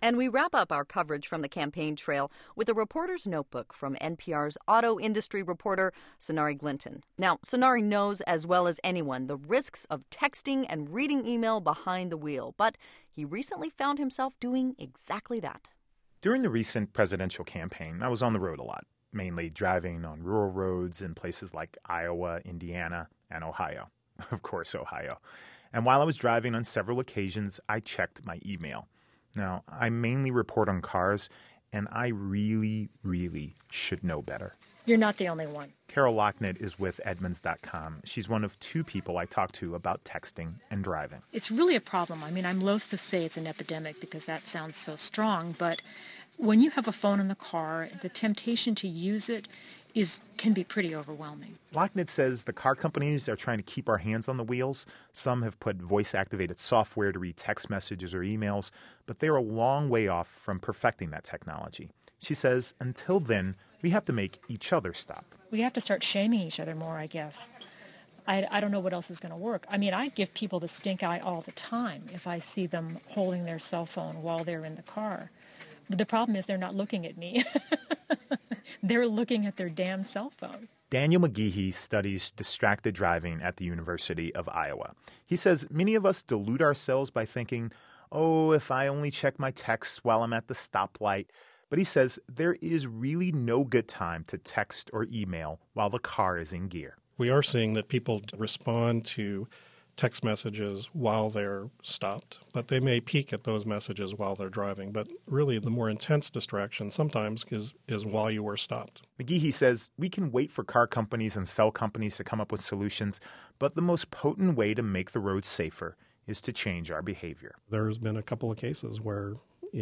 And we wrap up our coverage from the campaign trail with a reporter's notebook from NPR's auto industry reporter, Sonari Glinton. Now, Sonari knows as well as anyone the risks of texting and reading email behind the wheel, but he recently found himself doing exactly that. During the recent presidential campaign, I was on the road a lot, mainly driving on rural roads in places like Iowa, Indiana, and Ohio. Of course, Ohio. And while I was driving on several occasions, I checked my email. Now, I mainly report on cars, and I really, really should know better. You're not the only one. Carol Locknett is with Edmunds.com. She's one of two people I talk to about texting and driving. It's really a problem. I mean, I'm loath to say it's an epidemic because that sounds so strong, but when you have a phone in the car, the temptation to use it can be pretty overwhelming. Locknett says the car companies are trying to keep our hands on the wheels. Some have put voice-activated software to read text messages or emails, but they're a long way off from perfecting that technology. She says until then, we have to make each other stop. We have to start shaming each other more, I guess. I don't know what else is going to work. I mean, I give people the stink eye all the time if I see them holding their cell phone while they're in the car. But the problem is they're not looking at me. They're looking at their damn cell phone. Daniel McGehee studies distracted driving at the University of Iowa. He says many of us delude ourselves by thinking, oh, if I only check my texts while I'm at the stoplight. But he says there is really no good time to text or email while the car is in gear. We are seeing that people respond to text messages while they're stopped, but they may peek at those messages while they're driving. But really, the more intense distraction sometimes is while you were stopped. McGehee says we can wait for car companies and cell companies to come up with solutions, but the most potent way to make the roads safer is to change our behavior. There's been a couple of cases where,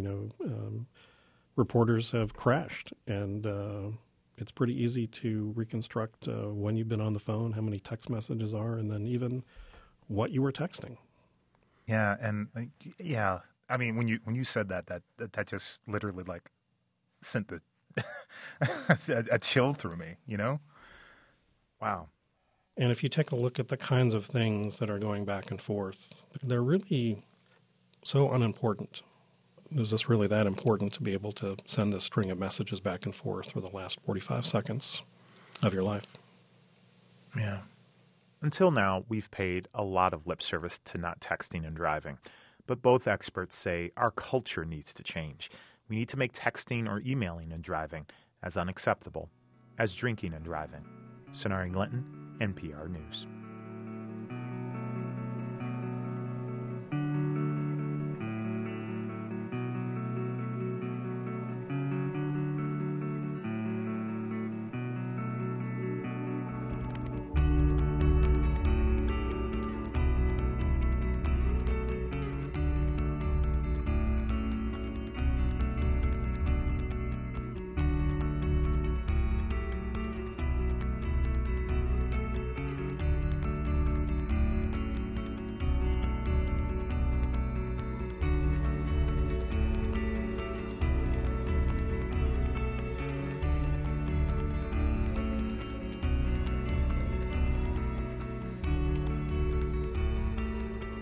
reporters have crashed, and it's pretty easy to reconstruct when you've been on the phone, how many text messages are, and then even what you were texting. Yeah, and I mean, when you said that just literally like sent the a chill through me, you know? Wow. And if you take a look at the kinds of things that are going back and forth, they're really so unimportant. Is this really that important to be able to send this string of messages back and forth for the last 45 seconds of your life? Yeah. Until now, we've paid a lot of lip service to not texting and driving. But both experts say our culture needs to change. We need to make texting or emailing and driving as unacceptable as drinking and driving. Sonari Glinton, NPR News.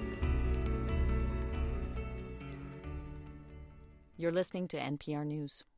You're listening to NPR News.